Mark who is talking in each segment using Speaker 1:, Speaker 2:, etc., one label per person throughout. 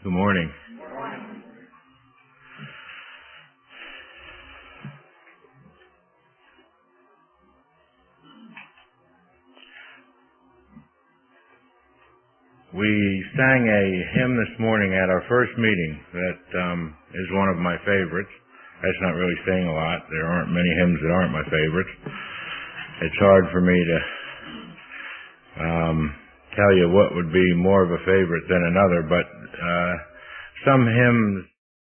Speaker 1: Good morning. We sang a hymn this morning at our first meeting that is one of my favorites. That's not really saying a lot. There aren't many hymns that aren't my favorites. It's hard for me to tell you what would be more of a favorite than another, but some hymns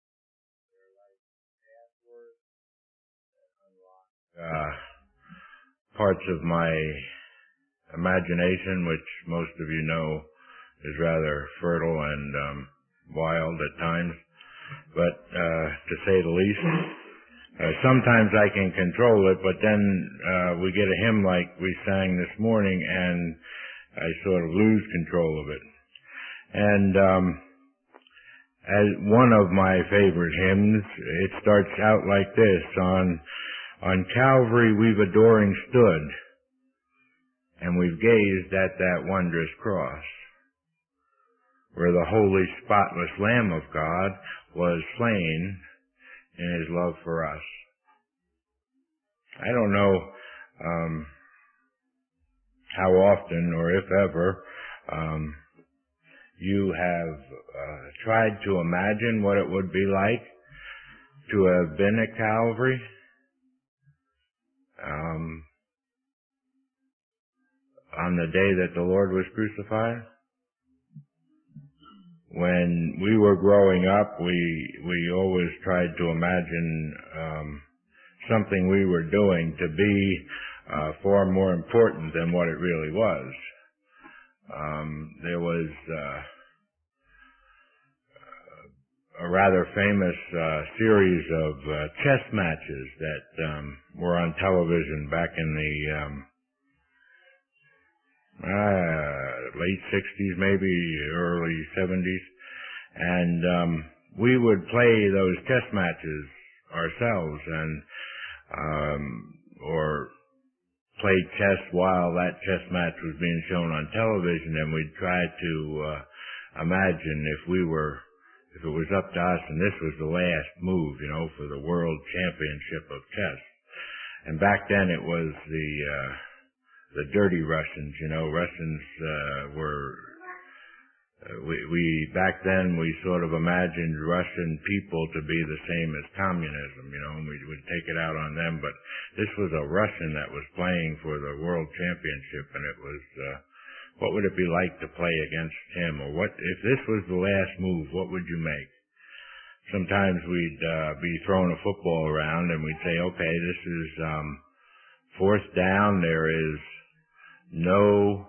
Speaker 1: parts of my imagination, which most of you know is rather fertile and wild at times, but to say the least. Sometimes I can control it, but then we get a hymn like we sang this morning and I sort of lose control of it. And as one of my favorite hymns, it starts out like this: on Calvary we've adoring stood, and we've gazed at that wondrous cross, where the holy, spotless Lamb of God was slain in His love for us. I don't know how often, or if ever, you have tried to imagine what it would be like to have been at Calvary. On the day that the Lord was crucified. When we were growing up, we always tried to imagine something we were doing to be far more important than what it really was. There was a rather famous series of chess matches that were on television back in the late 60s, maybe early 70s, and we would play those chess matches ourselves, and or play chess while that chess match was being shown on television, and we'd try to imagine if it was up to us and this was the last move, for the world championship of chess. And back then it was the dirty Russians, Russians were, back then we sort of imagined Russian people to be the same as communism, and we would take it out on them, but this was a Russian that was playing for the world championship, and it was, what would it be like to play against him, or what, if this was the last move, what would you make? Sometimes we'd be throwing a football around and we'd say, okay, this is fourth down, there is no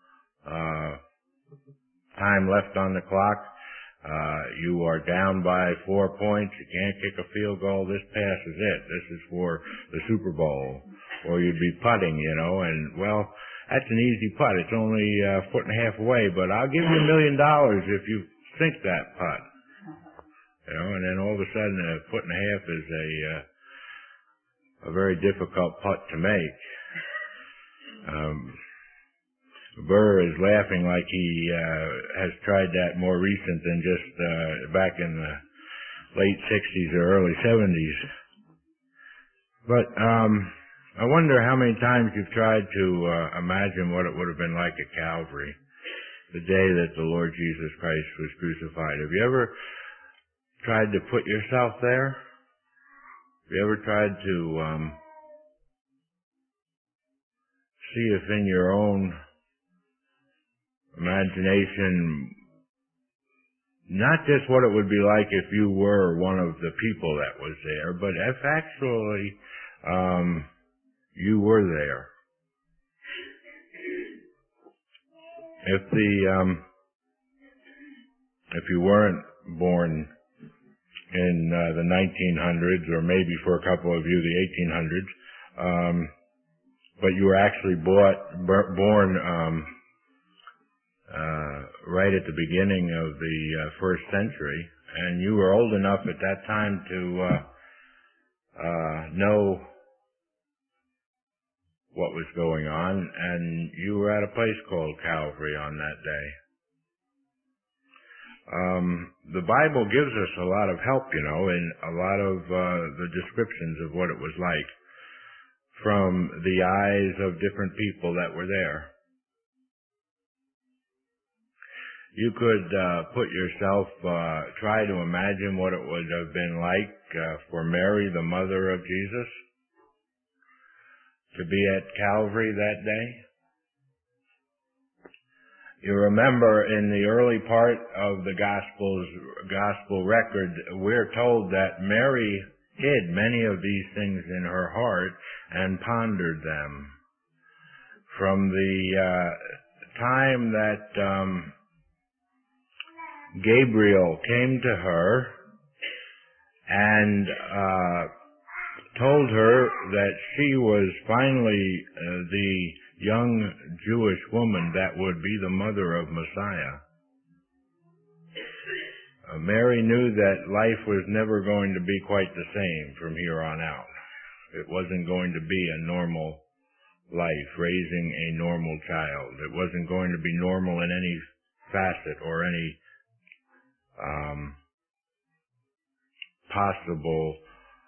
Speaker 1: time left on the clock. You are down by 4 points. You can't kick a field goal. This pass is it. This is for the Super Bowl. Or you'd be putting, and, well, that's an easy putt. It's only a foot and a half away, but I'll give you $1 million if you sink that putt. And then all of a sudden a foot and a half is a very difficult putt to make. Burr is laughing like he has tried that more recent than just back in the late 60s or early 70s. But I wonder how many times you've tried to imagine what it would have been like at Calvary, the day that the Lord Jesus Christ was crucified. Have you ever tried to put yourself there? Have you ever tried to see if in your own imagination, not just what it would be like if you were one of the people that was there, but if actually you were there? If you weren't born in the 1900s, or maybe for a couple of you the 1800s, but you were actually born right at the beginning of the first century, and you were old enough at that time to know what was going on, and you were at a place called Calvary on that day. The Bible gives us a lot of help, in a lot of the descriptions of what it was like from the eyes of different people that were there. You could put yourself, try to imagine what it would have been like for Mary, the mother of Jesus, to be at Calvary that day. You remember in the early part of the gospel record, we're told that Mary hid many of these things in her heart and pondered them. From the time that Gabriel came to her and told her that she was finally the young Jewish woman that would be the mother of Messiah. Mary knew that life was never going to be quite the same from here on out. It wasn't going to be a normal life, raising a normal child. It wasn't going to be normal in any facet or any possible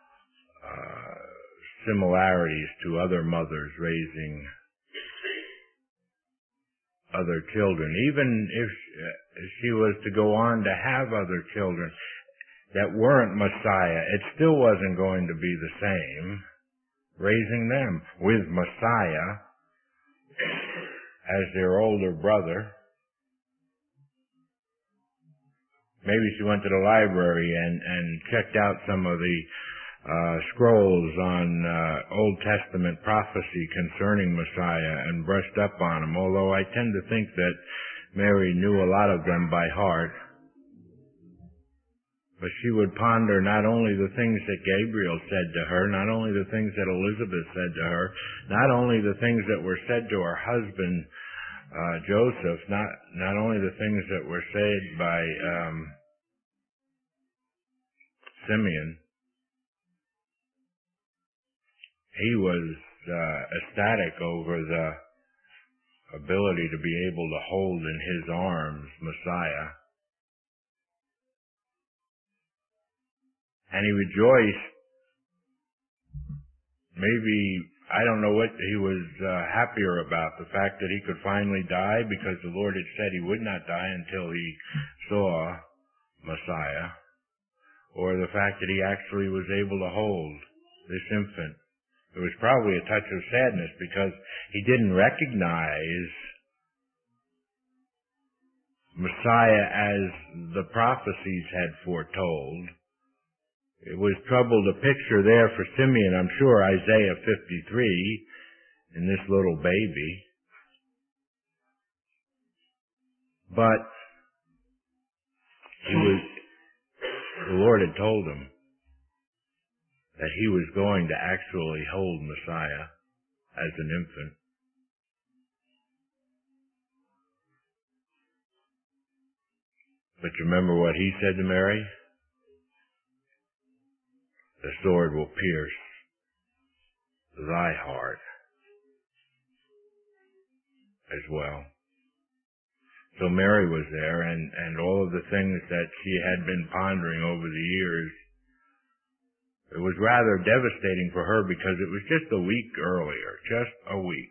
Speaker 1: similarities to other mothers raising other children. Even if she was to go on to have other children that weren't Messiah, it still wasn't going to be the same, raising them with Messiah as their older brother. Maybe she went to the library and checked out some of the scrolls on Old Testament prophecy concerning Messiah and brushed up on them, although I tend to think that Mary knew a lot of them by heart. But she would ponder not only the things that Gabriel said to her, not only the things that Elizabeth said to her, not only the things that were said to her husband Joseph, not only the things that were said by Simeon. He was ecstatic over the ability to be able to hold in his arms Messiah. And he rejoiced. Maybe, I don't know what he was happier about, the fact that he could finally die because the Lord had said he would not die until he saw Messiah, or the fact that he actually was able to hold this infant. It was probably a touch of sadness because he didn't recognize Messiah as the prophecies had foretold. It was trouble to picture there for Simeon, I'm sure, Isaiah 53 in this little baby. But the Lord had told him that he was going to actually hold Messiah as an infant. But you remember what he said to Mary? The sword will pierce thy heart as well. So Mary was there, and all of the things that she had been pondering over the years, it was rather devastating for her because it was just a week earlier, just a week,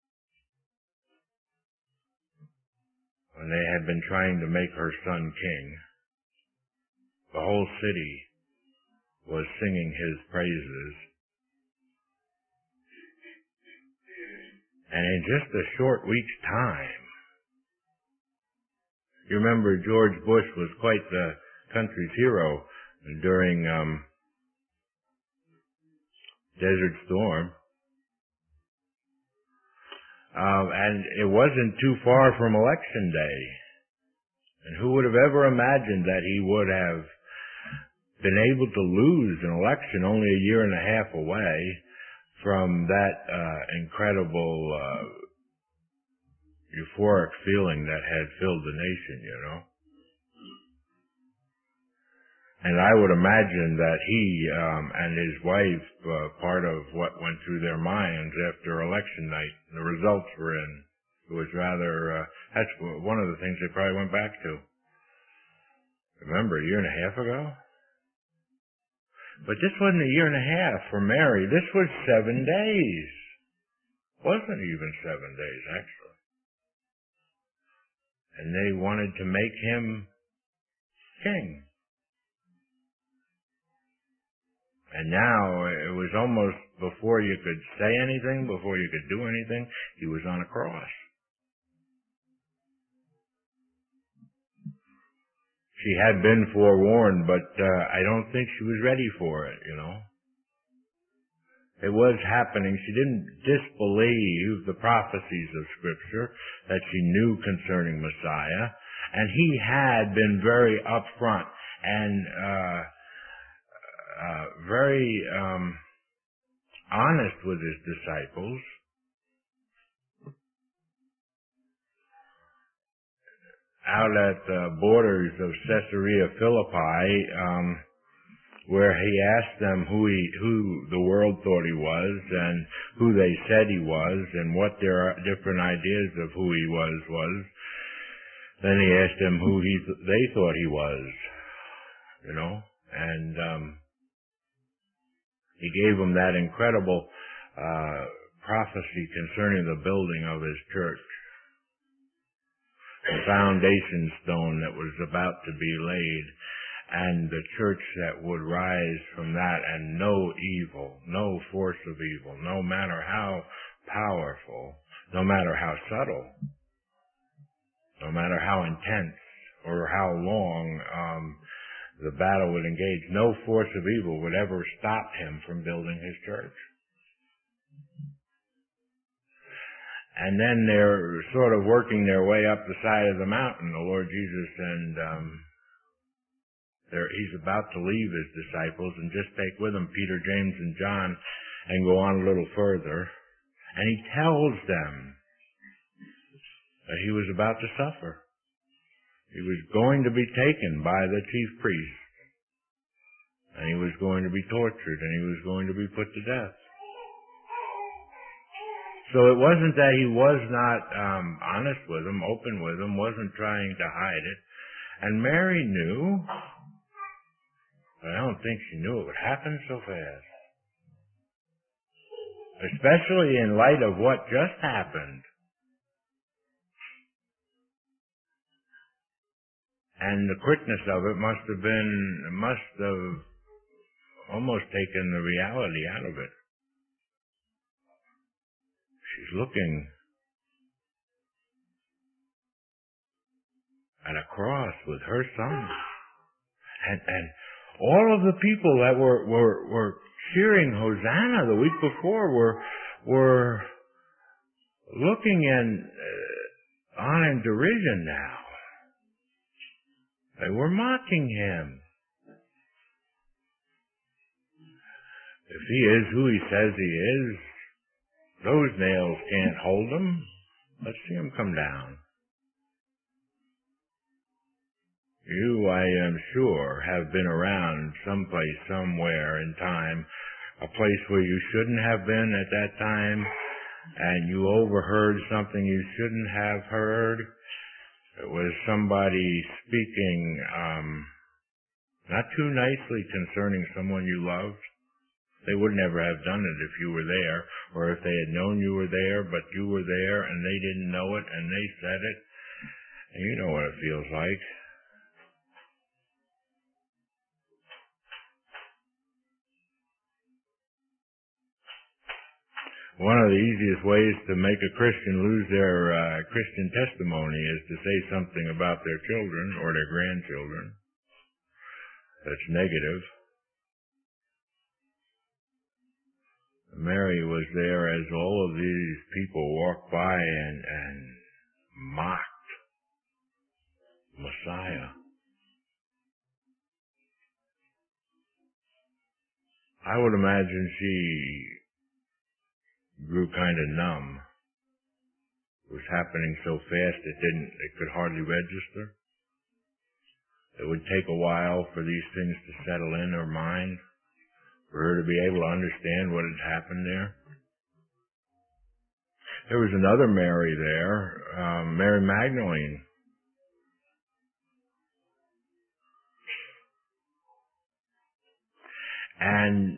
Speaker 1: when they had been trying to make her son king. The whole city was singing his praises. And in just a short week's time, you remember George Bush was quite the country's hero during Desert Storm. And it wasn't too far from Election Day. And who would have ever imagined that he would have been able to lose an election only a year and a half away from that incredible euphoric feeling that had filled the nation, you know. And I would imagine that he and his wife, part of what went through their minds after election night, the results were in. It was rather, that's one of the things they probably went back to. Remember, a year and a half ago? But this wasn't a year and a half for Mary. This was 7 days. Wasn't even 7 days, actually. And they wanted to make him king. And now it was almost before you could say anything, before you could do anything, he was on a cross. She had been forewarned, but I don't think she was ready for it, you know. It was happening. She didn't disbelieve the prophecies of Scripture that she knew concerning Messiah, and he had been very upfront and very honest with his disciples. Out at the borders of Caesarea Philippi, where he asked them who the world thought he was and who they said he was and what their different ideas of who he was. Then he asked them who they thought he was, you know, and he gave them that incredible prophecy concerning the building of his church. The foundation stone that was about to be laid, and the church that would rise from that, and no evil, no force of evil, no matter how powerful, no matter how subtle, no matter how intense or how long the battle would engage, no force of evil would ever stop him from building his church. And then they're sort of working their way up the side of the mountain, the Lord Jesus, and he's about to leave his disciples and just take with him Peter, James, and John and go on a little further. And he tells them that he was about to suffer. He was going to be taken by the chief priests, and he was going to be tortured, and he was going to be put to death. So it wasn't that he was not honest with them, open with them, wasn't trying to hide it. And Mary knew, but I don't think she knew it would happen so fast. Especially in light of what just happened. And the quickness of it must have almost taken the reality out of it. She's looking at a cross with her son. And all of the people that were cheering Hosanna the week before were looking on in derision now. They were mocking him. If he is who he says he is, those nails can't hold him. Let's see him come down. You, I am sure, have been around someplace, somewhere in time, a place where you shouldn't have been at that time, and you overheard something you shouldn't have heard. It was somebody speaking not too nicely concerning someone you loved. They would never have done it if you were there, or if they had known you were there, but you were there and they didn't know it and they said it. And you know what it feels like. One of the easiest ways to make a Christian lose their Christian testimony is to say something about their children or their grandchildren that's negative. Mary was there as all of these people walked by and mocked Messiah. I would imagine she grew kind of numb. It was happening so fast it could hardly register. It would take a while for these things to settle in her mind, for her to be able to understand what had happened there. There was another Mary there, Mary Magdalene. And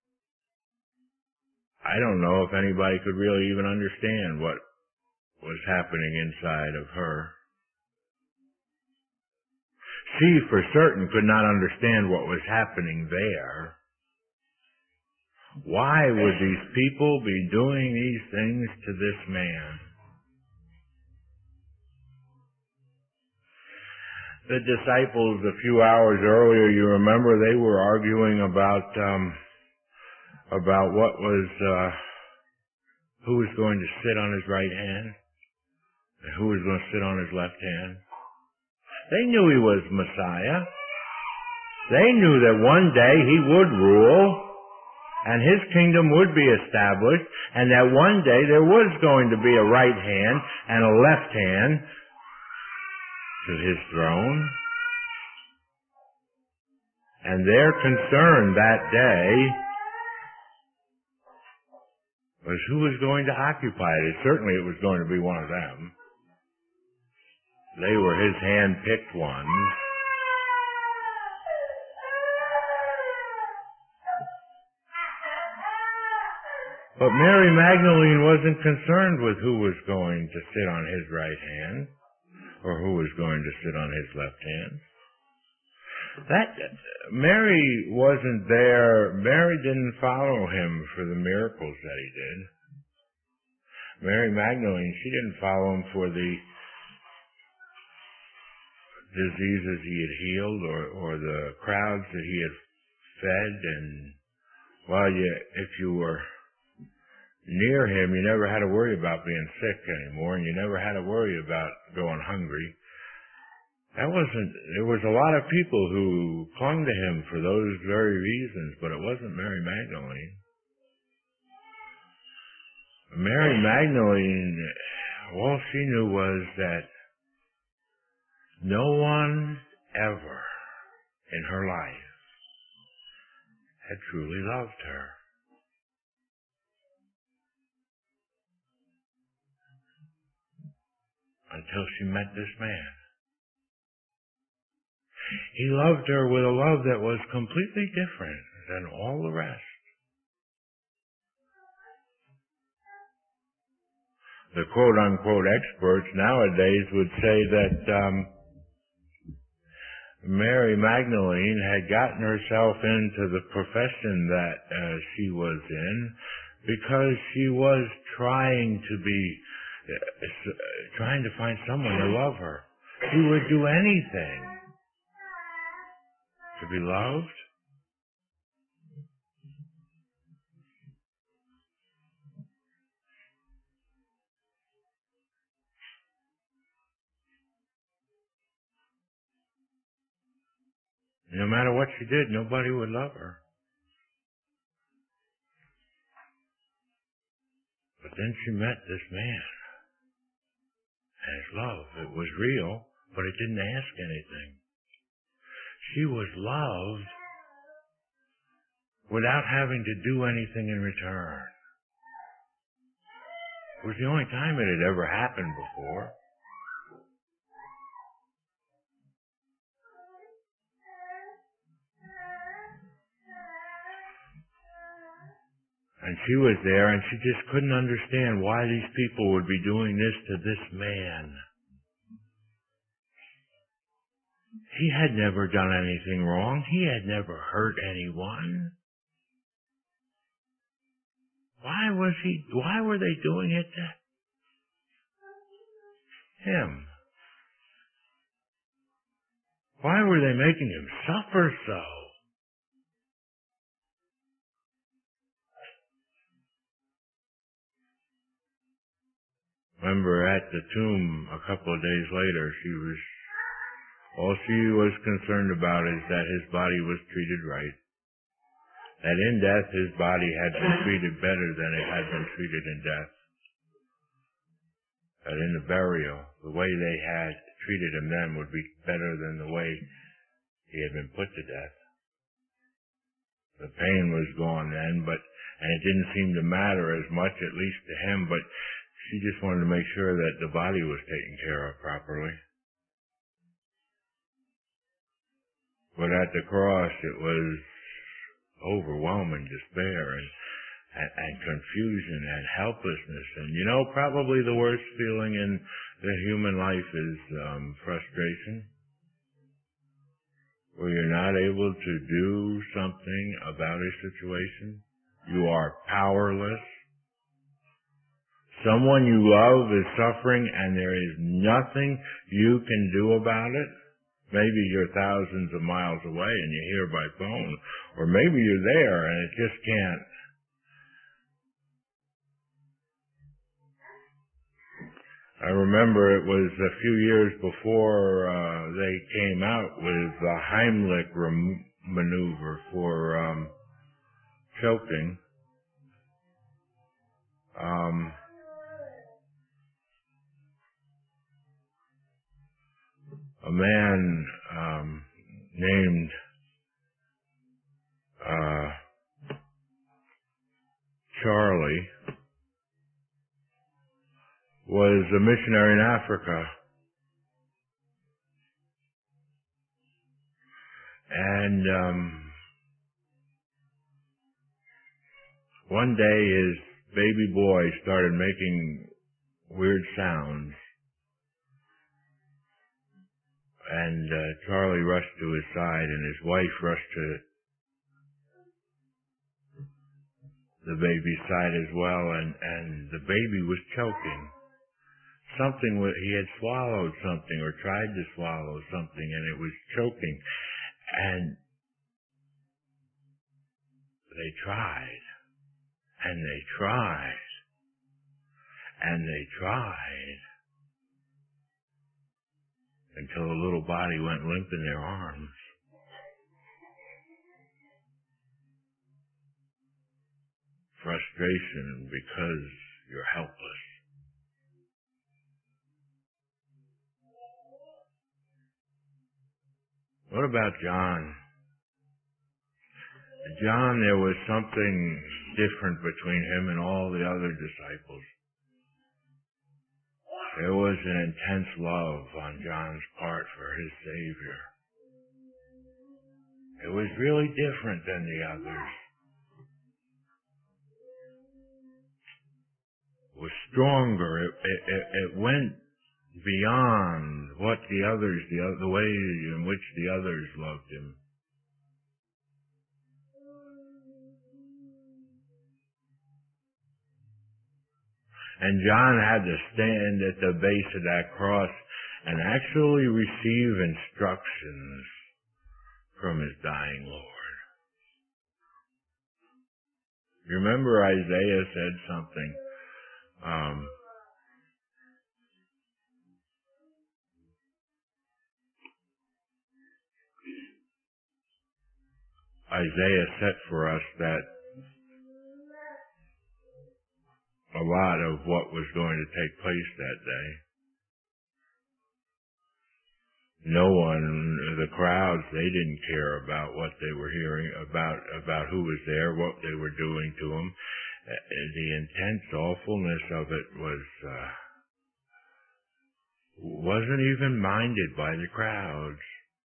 Speaker 1: I don't know if anybody could really even understand what was happening inside of her. She, for certain, could not understand what was happening there. Why would these people be doing these things to this man? The disciples, a few hours earlier, you remember, they were arguing about what was, who was going to sit on his right hand and who was going to sit on his left hand. They knew he was Messiah. They knew that one day he would rule and his kingdom would be established, and that one day there was going to be a right hand and a left hand to his throne. And their concern that day was who was going to occupy it. Certainly it was going to be one of them. They were his hand-picked ones. But Mary Magdalene wasn't concerned with who was going to sit on his right hand or who was going to sit on his left hand. Mary wasn't there. Mary didn't follow him for the miracles that he did. Mary Magdalene, she didn't follow him for the diseases he had healed or the crowds that he had fed. And if you were near him, you never had to worry about being sick anymore, and you never had to worry about going hungry. There was a lot of people who clung to him for those very reasons, but it wasn't Mary Magdalene. Mary Magdalene, all she knew was that no one ever in her life had truly loved her. Until she met this man. He loved her with a love that was completely different than all the rest. The quote-unquote experts nowadays would say that Mary Magdalene had gotten herself into the profession that she was in because she was trying to find someone to love her. She would do anything to be loved. No matter what she did, nobody would love her. But then she met this man. And his love, it was real, but it didn't ask anything. She was loved without having to do anything in return. It was the only time it had ever happened before. And she was there, and she just couldn't understand why these people would be doing this to this man. He had never done anything wrong. He had never hurt anyone. Why were they doing it to him? Why were they making him suffer so? Remember, at the tomb a couple of days later, all she was concerned about is that his body was treated right. That in death his body had been treated better than it had been treated in death. That in the burial, the way they had treated him then would be better than the way he had been put to death. The pain was gone then, and it didn't seem to matter as much, at least to him, but she just wanted to make sure that the body was taken care of properly. But at the cross, it was overwhelming despair and confusion and helplessness. And probably the worst feeling in the human life is frustration, where you're not able to do something about a situation. You are powerless. Someone you love is suffering and there is nothing you can do about it. Maybe you're thousands of miles away and you hear by phone, or maybe you're there and it just can't. I remember it was a few years before they came out with the Heimlich maneuver for choking. A man named Charlie was a missionary in Africa. And one day his baby boy started making weird sounds. And Charlie rushed to his side, and his wife rushed to the baby's side as well, and the baby was choking. He had swallowed something or tried to swallow something, and it was choking. And they tried, and they tried, and they tried, until the little body went limp in their arms. Frustration because you're helpless. What about John? John, there was something different between him and all the other disciples. There was an intense love on John's part for his Savior. It was really different than the others. It was stronger. It went beyond what the way in which the others loved him. And John had to stand at the base of that cross and actually receive instructions from his dying Lord. You remember Isaiah said something. Isaiah set for us that a lot of what was going to take place that day. No one, the crowds, they didn't care about what they were hearing, about who was there, what they were doing to him. The intense awfulness of it wasn't even minded by the crowds.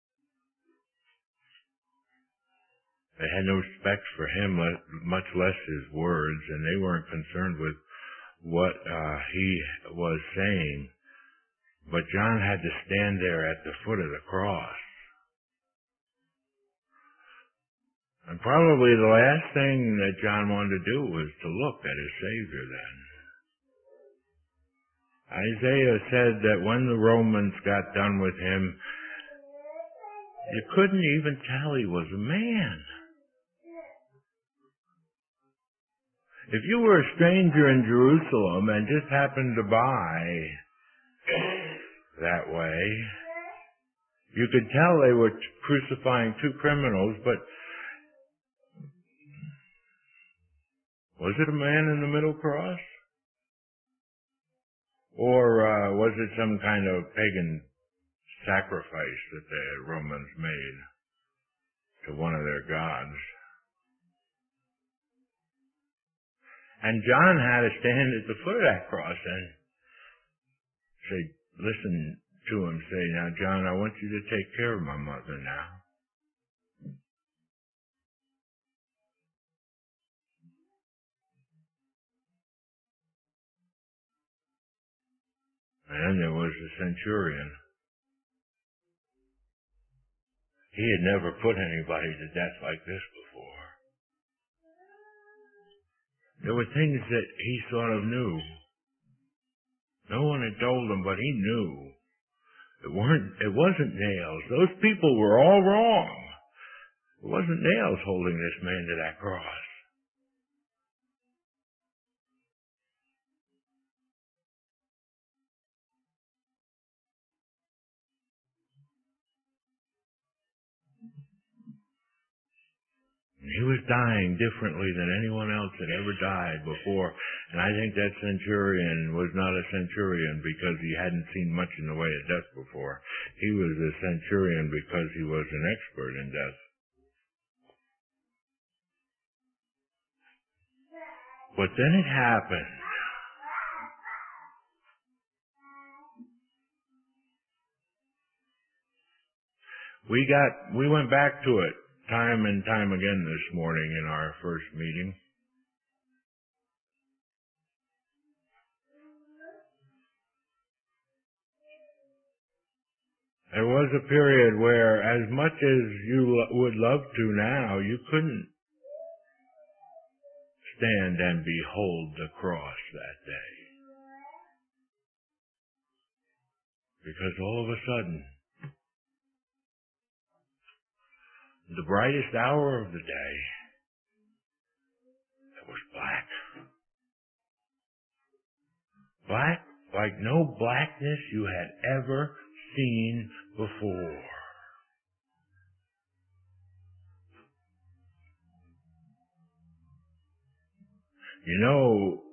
Speaker 1: They had no respect for him, much less his words, and they weren't concerned with what he was saying. But John had to stand there at the foot of the cross. And probably the last thing that John wanted to do was to look at his Savior then. Isaiah said that when the Romans got done with him, you couldn't even tell he was a man. If you were a stranger in Jerusalem and just happened to by that way, you could tell they were crucifying two criminals, but was it a man in the middle cross? Or was it some kind of pagan sacrifice that the Romans made to one of their gods? And John had to stand at the foot of that cross and listen to him say, "Now, John, I want you to take care of my mother now." And then there was the centurion. He had never put anybody to death like this before. There were things that he sort of knew. No one had told him, but he knew. It wasn't nails. Those people were all wrong. It wasn't nails holding this man to that cross. He was dying differently than anyone else had ever died before. And I think that centurion was not a centurion because he hadn't seen much in the way of death before. He was a centurion because he was an expert in death. But then it happened. We went back to it time and time again this morning in our first meeting. There was a period where, as much as you would love to now, you couldn't stand and behold the cross that day. Because all of a sudden, the brightest hour of the day, it was black. Black like no blackness you had ever seen before. You know,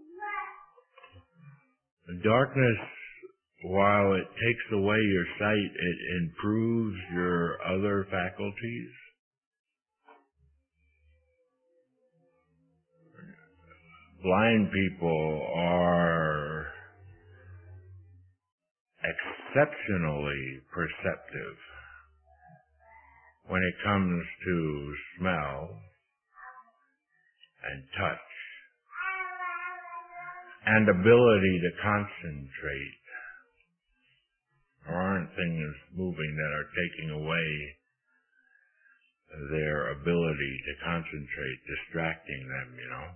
Speaker 1: darkness, while it takes away your sight, it improves your other faculties. Blind people are exceptionally perceptive when it comes to smell and touch and ability to concentrate. There aren't things moving that are taking away their ability to concentrate, distracting them, you know.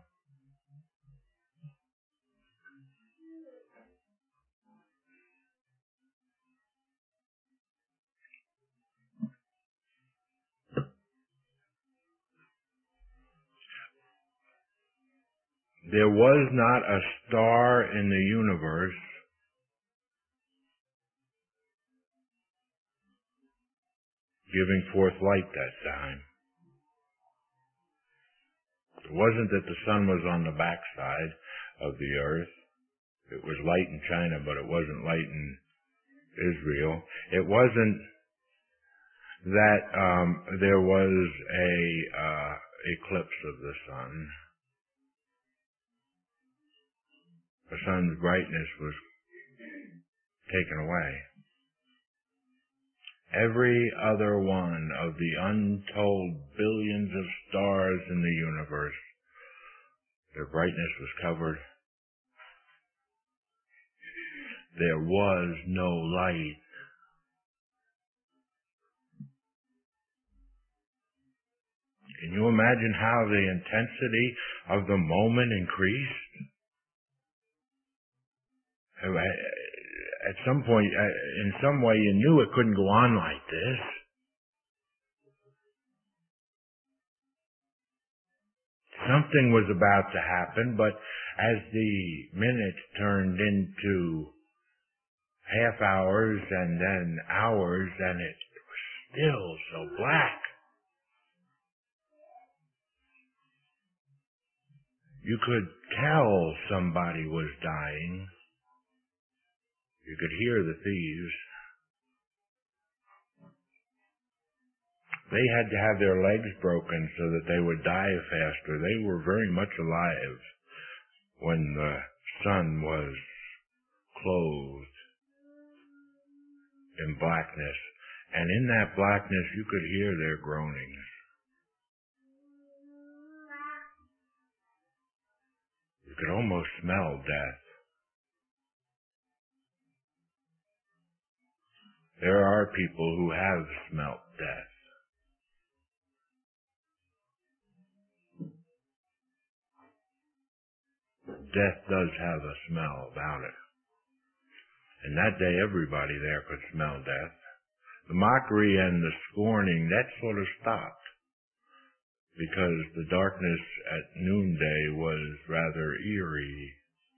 Speaker 1: There was not a star in the universe giving forth light that time. It wasn't that the sun was on the backside of the earth. It was light in China, but it wasn't light in Israel. It wasn't that there was a eclipse of the sun. The sun's brightness was taken away. Every other one of the untold billions of stars in the universe, their brightness was covered. There was no light. Can you imagine how the intensity of the moment increased? At some point, in some way, you knew it couldn't go on like this. Something was about to happen, but as the minutes turned into half hours and then hours, and it was still so black. You could tell somebody was dying. You could hear the thieves. They had to have their legs broken so that they would die faster. They were very much alive when the sun was clothed in blackness. And in that blackness, you could hear their groanings. You could almost smell death. There are people who have smelt death. Death does have a smell about it. And that day everybody there could smell death. The mockery and the scorning, that sort of stopped, because the darkness at noonday was rather eerie.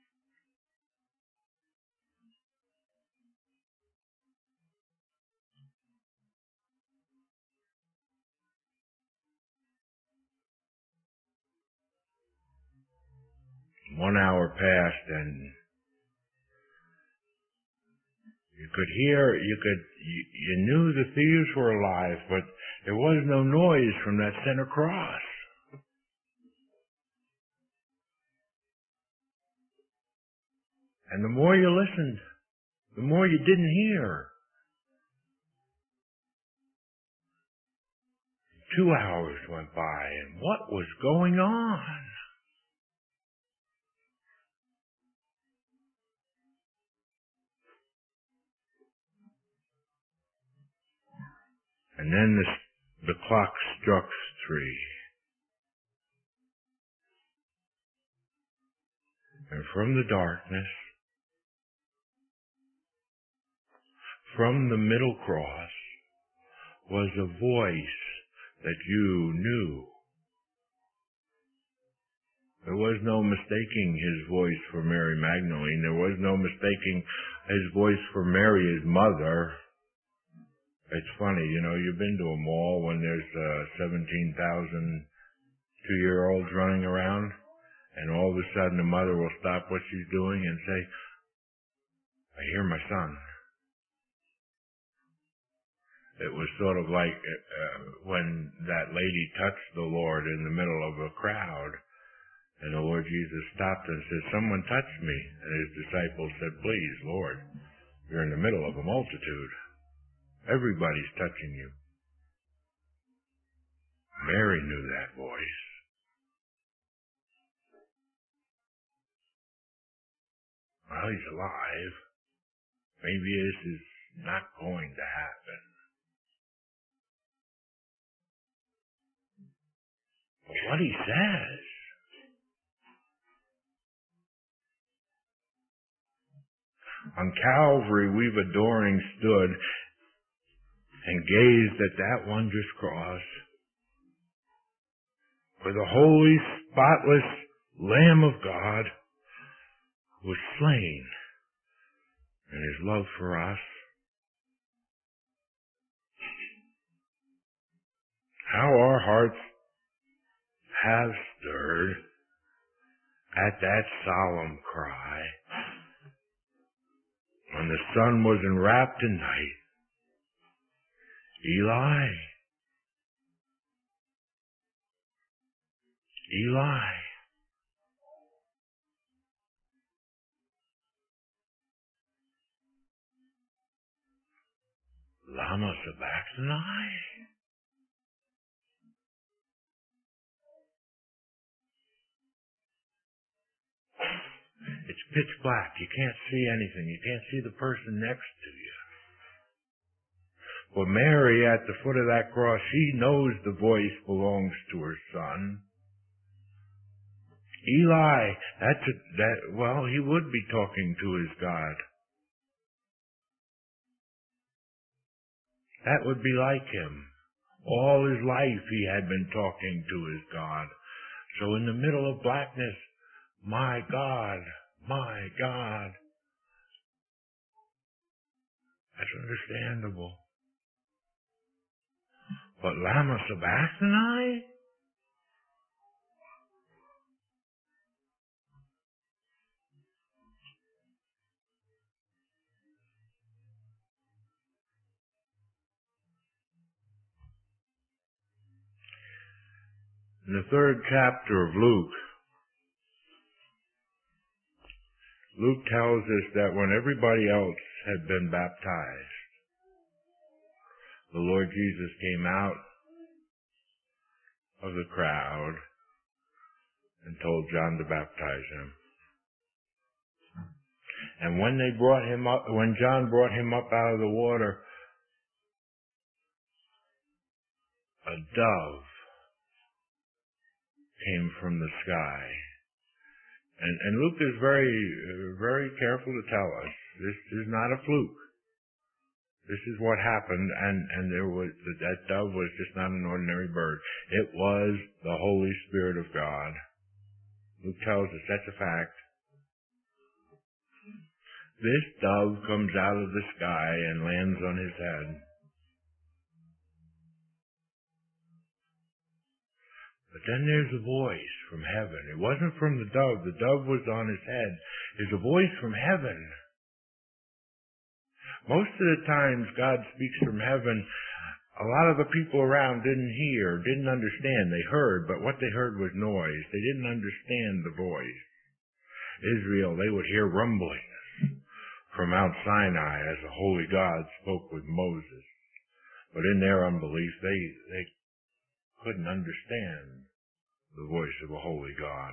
Speaker 1: One hour passed, and you could hear, you knew the thieves were alive, but there was no noise from that center cross. And the more you listened, the more you didn't hear. 2 hours went by, and what was going on? And then the clock struck 3. And from the darkness, from the middle cross, was a voice that you knew. There was no mistaking his voice for Mary Magdalene. There was no mistaking his voice for Mary, his mother. It's funny, you've been to a mall when there's 17,000 2-year-olds running around, and all of a sudden the mother will stop what she's doing and say, I hear my son. It was sort of like when that lady touched the Lord in the middle of a crowd, and the Lord Jesus stopped and said, someone touched me. And his disciples said, please, Lord, you're in the middle of a multitude. Everybody's touching you. Mary knew that voice. Well, he's alive. Maybe this is not going to happen. But what he says, on Calvary we've adoring stood and gazed at that wondrous cross, where the holy, spotless Lamb of God was slain in his love for us. How our hearts have stirred at that solemn cry when the sun was enwrapped in night. Eli, Eli, lama sabachthani? It's pitch black. You can't see anything. You can't see the person next to you. But Mary, at the foot of that cross, she knows the voice belongs to her son. Eli, he would be talking to his God. That would be like him. All his life he had been talking to his God. So in the middle of blackness, my God, my God. That's understandable. But lama sabachthani? In the 3rd chapter of Luke tells us that when everybody else had been baptized, the Lord Jesus came out of the crowd and told John to baptize him. And when John brought him up out of the water, a dove came from the sky. And Luke is very careful to tell us this is not a fluke. This is what happened, and that dove was just not an ordinary bird. It was the Holy Spirit of God. Luke tells us that's a fact. This dove comes out of the sky and lands on his head. But then there's a voice from heaven. It wasn't from the dove. The dove was on his head. There's a voice from heaven. Most of the times God speaks from heaven, a lot of the people around didn't hear, didn't understand. They heard, but what they heard was noise. They didn't understand the voice. Israel, they would hear rumblings from Mount Sinai as the holy God spoke with Moses. But in their unbelief, they couldn't understand the voice of a holy God.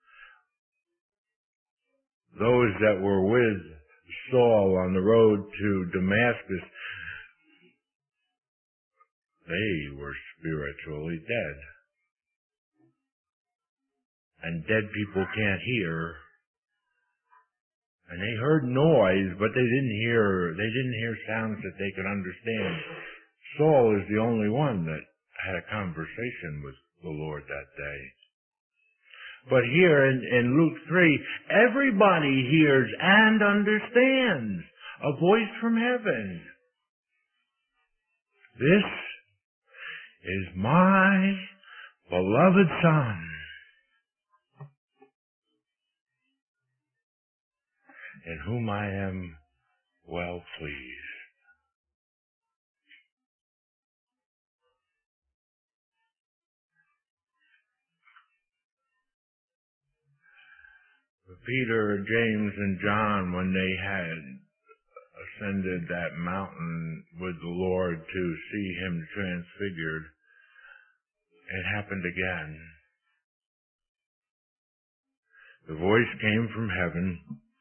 Speaker 1: Those that were with Saul on the road to Damascus, they were spiritually dead. And dead people can't hear. And they heard noise, but they didn't hear sounds that they could understand. Saul is the only one that had a conversation with the Lord that day. But here in Luke 3, everybody hears and understands a voice from heaven. This is my beloved Son, in whom I am well pleased. Peter, James, and John, when they had ascended that mountain with the Lord to see him transfigured, it happened again. The voice came from heaven.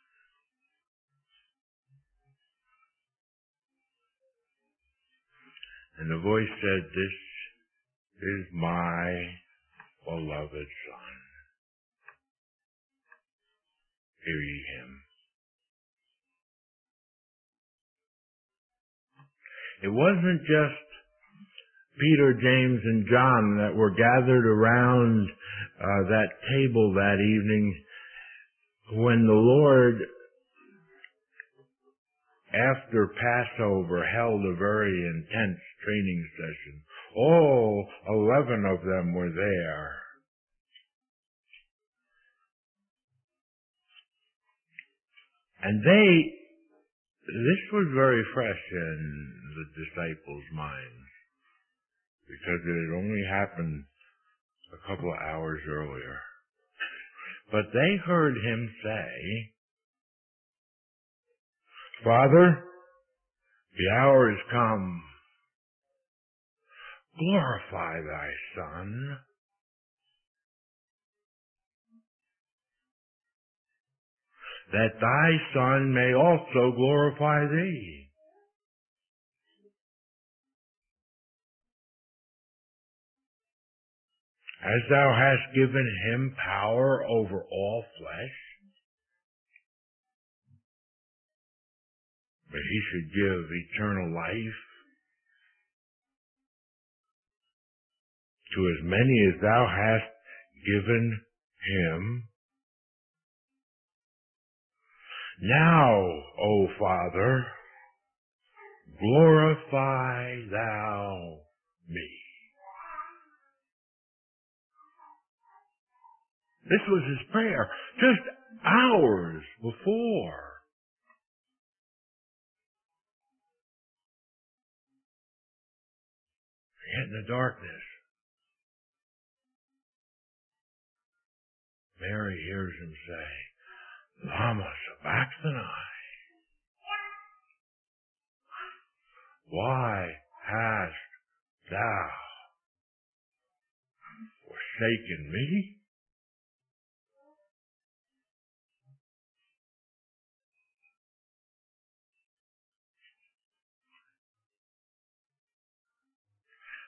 Speaker 1: And the voice said, "This is my beloved Son. Hear ye him." It wasn't just Peter, James, and John that were gathered around that table that evening when the Lord, after Passover, held a very intense training session. All 11 of them were there. And this was very fresh in the disciples' minds, because it had only happened a couple of hours earlier. But they heard him say, "Father, the hour is come. Glorify thy Son, that thy Son may also glorify thee. As thou hast given him power over all flesh, that he should give eternal life to as many as thou hast given him. Now, O Father, glorify thou me." This was his prayer just hours before. Yet in the darkness, Mary hears him say, "Lama sabachthani." Why hast thou forsaken me?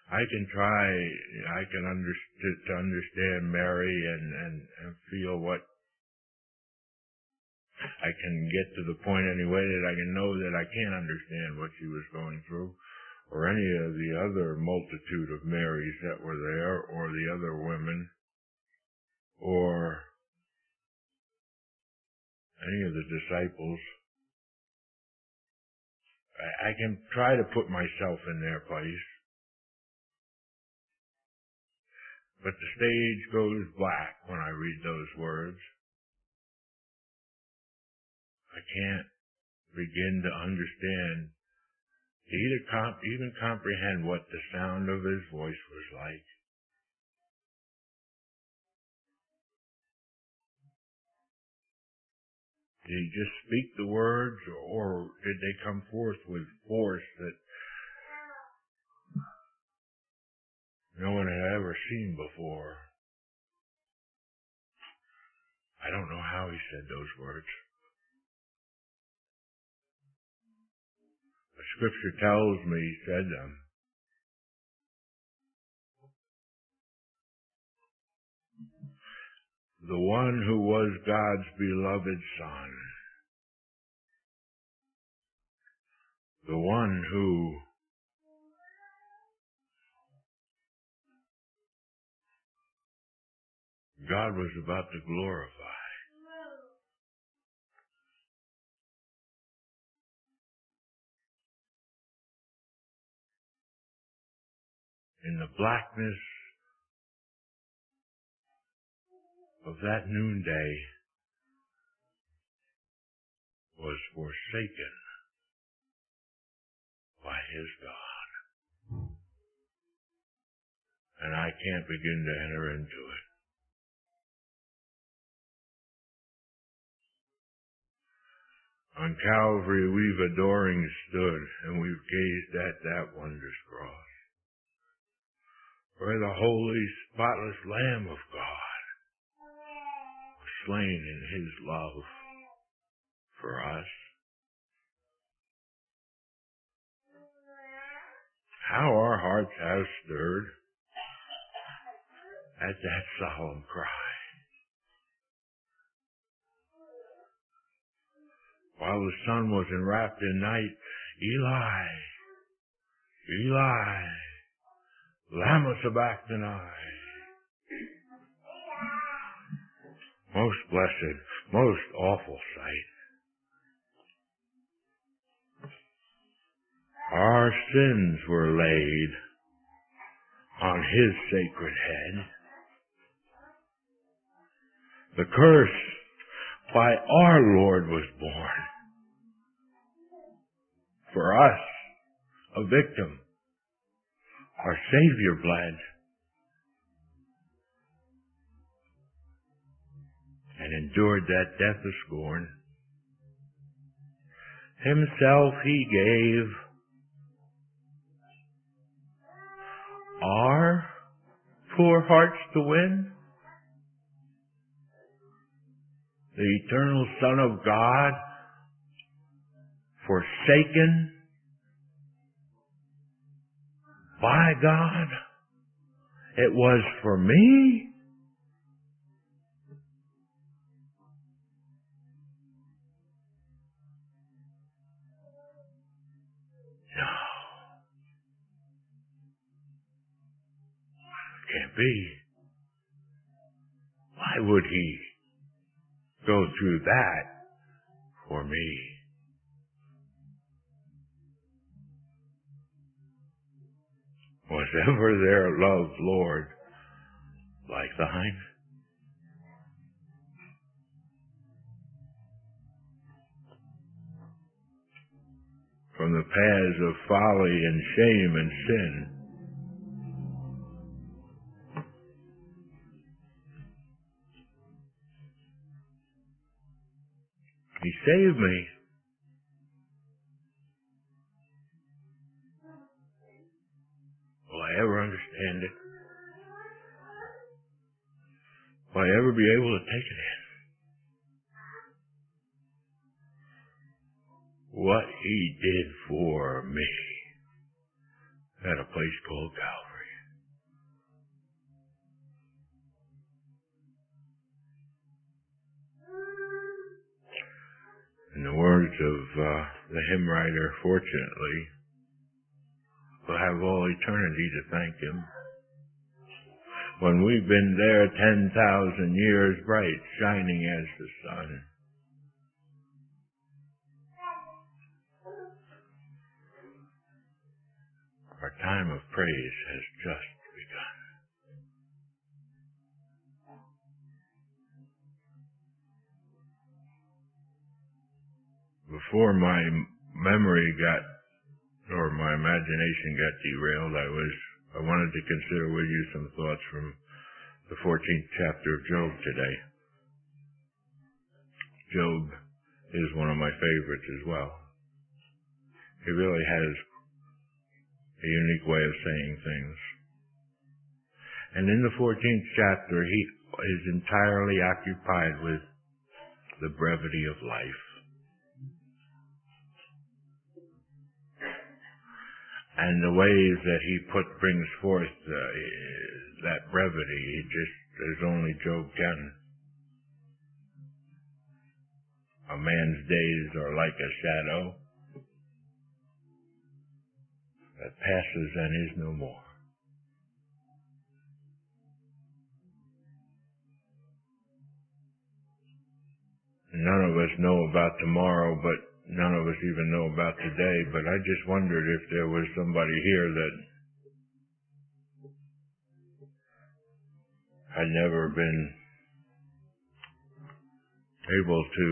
Speaker 1: I can understand Mary and feel what I can get to the point anyway that I can know that I can't understand what she was going through, or any of the other multitude of Marys that were there, or the other women, or any of the disciples. I can try to put myself in their place, but the stage goes black when I read those words. I can't begin to understand, to even comprehend what the sound of his voice was like. Did he just speak the words, or did they come forth with force that no one had ever seen before? I don't know how he said those words. The scripture tells me he said them. The one who was God's beloved Son. The one who God was about to glorify. In the blackness of that noonday was forsaken by his God. And I can't begin to enter into it. On Calvary we've adoring stood, and we've gazed at that wondrous cross, where the holy, spotless Lamb of God was slain in his love for us. How our hearts have stirred at that solemn cry. While the sun was enwrapped in night, Eli, Eli, lama sabachthani. Most blessed, most awful sight. Our sins were laid on his sacred head. The curse by our Lord was borne. For us, a victim, our Savior bled. And endured that death of scorn. Himself he gave. Our poor hearts to win. The eternal Son of God, forsaken by God. It was for me. No. Can't be. Why would he go through that for me? Was ever there love, Lord, like thine? From the paths of folly and shame and sin, he saved me. Will I ever understand it? Will I ever be able to take it in? What he did for me at a place called Calvary. words of the hymn writer, fortunately, we'll have all eternity to thank him. When we've been there 10,000 years bright, shining as the sun. Our time of praise has just begun. Before my memory or my imagination got derailed, I wanted to consider with you some thoughts from the 14th chapter of Job today. Job is one of my favorites as well. He really has a unique way of saying things. And in the 14th chapter, he is entirely occupied with the brevity of life. And the ways that he brings forth that brevity, as only Job can. A man's days are like a shadow that passes and is no more. None of us know about tomorrow, but none of us even know about today, but I just wondered if there was somebody here that had never been able to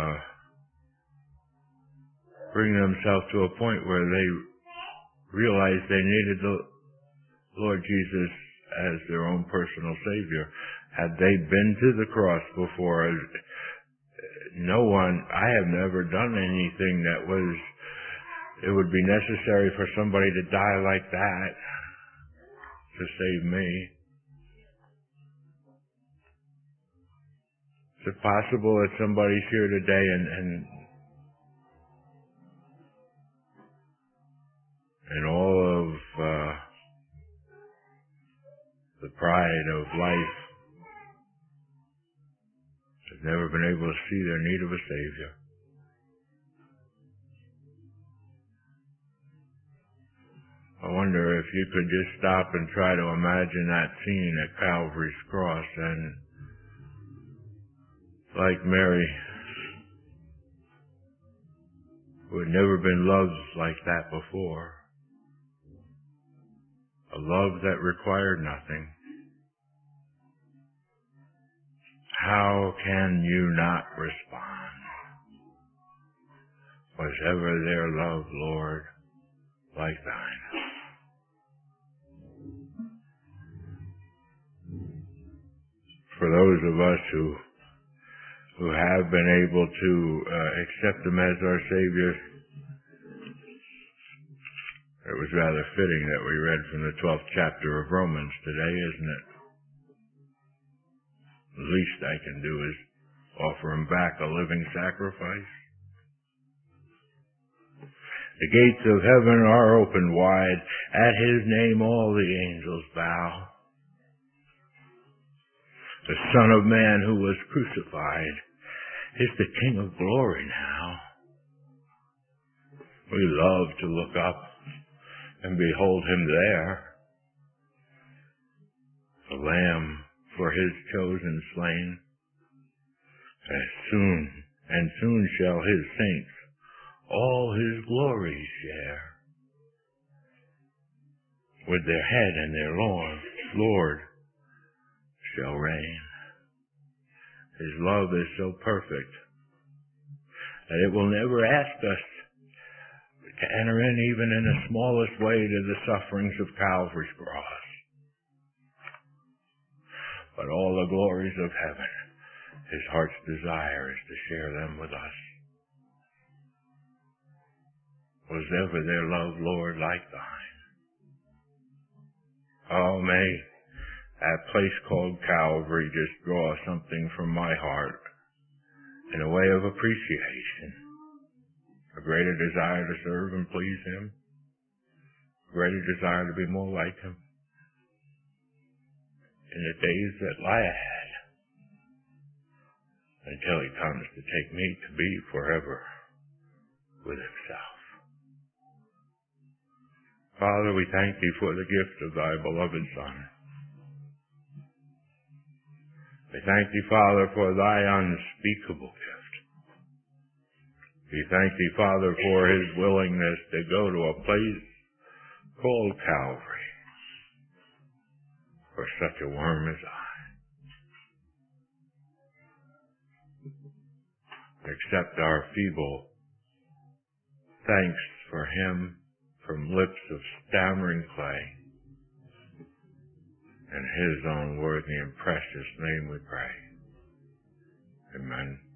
Speaker 1: bring themselves to a point where they realized they needed the Lord Jesus as their own personal Savior. Had they been to the cross before? I have never done anything that it would be necessary for somebody to die like that to save me. Is it possible that somebody's here today and all of the pride of life has never been able to see their need of a Savior? I wonder if you could just stop and try to imagine that scene at Calvary's cross, and like Mary, who had never been loved like that before, a love that required nothing. How can you not respond? Was ever their love, Lord, like thine? For those of us who have been able to accept him as our Savior, it was rather fitting that we read from the 12th chapter of Romans today, isn't it? The least I can do is offer him back a living sacrifice. The gates of heaven are opened wide. At his name all the angels bow. The Son of Man who was crucified is the King of glory now. We love to look up and behold him there, the Lamb for his chosen slain. Soon shall his saints all his glory share. With their head and their Lord shall reign. His love is so perfect that it will never ask us to enter in even in the smallest way to the sufferings of Calvary's cross. But all the glories of heaven, his heart's desire is to share them with us. Was ever their love, Lord, like thine? Oh, may that place called Calvary just draw something from my heart in a way of appreciation, a greater desire to serve and please him, a greater desire to be more like him in the days that lie ahead, until he comes to take me to be forever with himself. Father, we thank thee for the gift of thy beloved Son. We thank thee, Father, for thy unspeakable gift. We thank thee, Father, for his willingness to go to a place called Calvary for such a worm as I. Accept our feeble thanks for him from lips of stammering clay. In his own worthy and precious name we pray. Amen.